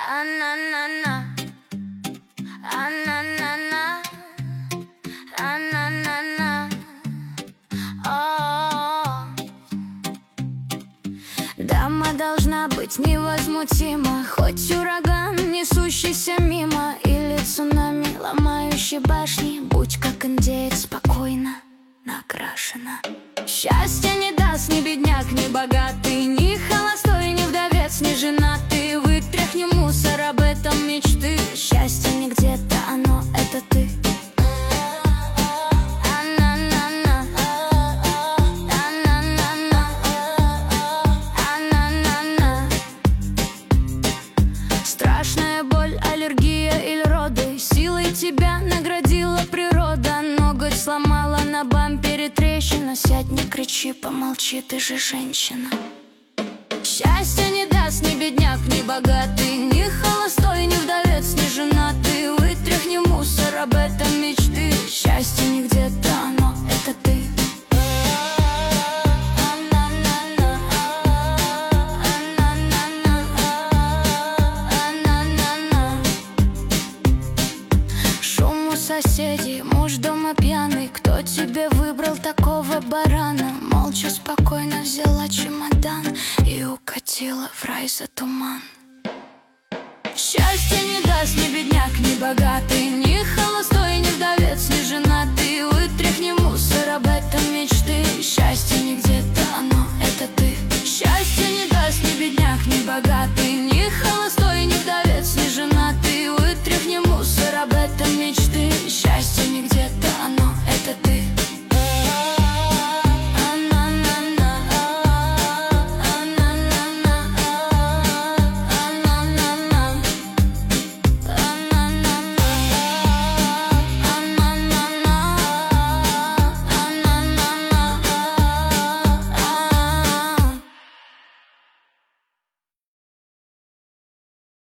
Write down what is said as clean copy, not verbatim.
А-на-на-на, а-на-на-на, а-на-на-на. О. Дама должна быть невозмутима, хоть ураган, несущийся мимо, или цунами, ломающий башни. Будь как индеец, спокойно накрашена. Счастья не даст ни бедняк, ни богатый, ни холостой, ни вдовец, ни женатый. Вытряхни мусор, об этом мечты. Счастье не где-то, оно — это ты. А-на-на-на, а-на-на-на, а-на-на-на. Страшная боль, аллергия или роды, силой тебя наградила природа. Ноготь сломала, на бампере трещина. Сядь, не кричи, помолчи, ты же женщина. Счастья не даст ни бедняк, ни богатый, ни холостой, ни вдовец, ни женатый. Вытряхни мусор, об этом мечты. Счастье не где-то, оно — это ты. Шум у соседей, муж дома пьяный. Кто тебе выбрал такого барана? Молча, спокойно взяла чемодан и укатила в рай за туман. Счастье не даст ни бедняк, ни богатый,